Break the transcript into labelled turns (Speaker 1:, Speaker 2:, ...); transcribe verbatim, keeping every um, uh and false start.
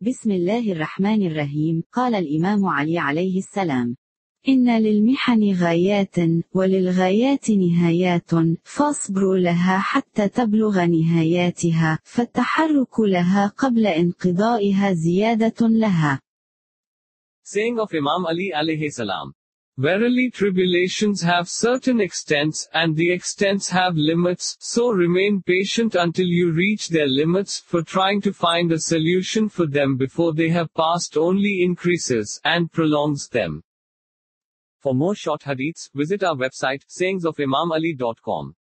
Speaker 1: بسم الله الرحمن الرحيم. قال الإمام علي عليه السلام: إن للمحن غايات، وللغايات نهايات، فاصبروا لها حتى تبلغ نهاياتها، فالتحرك لها قبل انقضائها زيادة لها.
Speaker 2: Saying of Imam Ali alayhi salam. Verily tribulations have certain extents, and the extents have limits, so remain patient until you reach their limits, for trying to find a solution for them before they have passed only increases, and prolongs them. For more short hadiths, visit our website, sayings of imam ali dot com.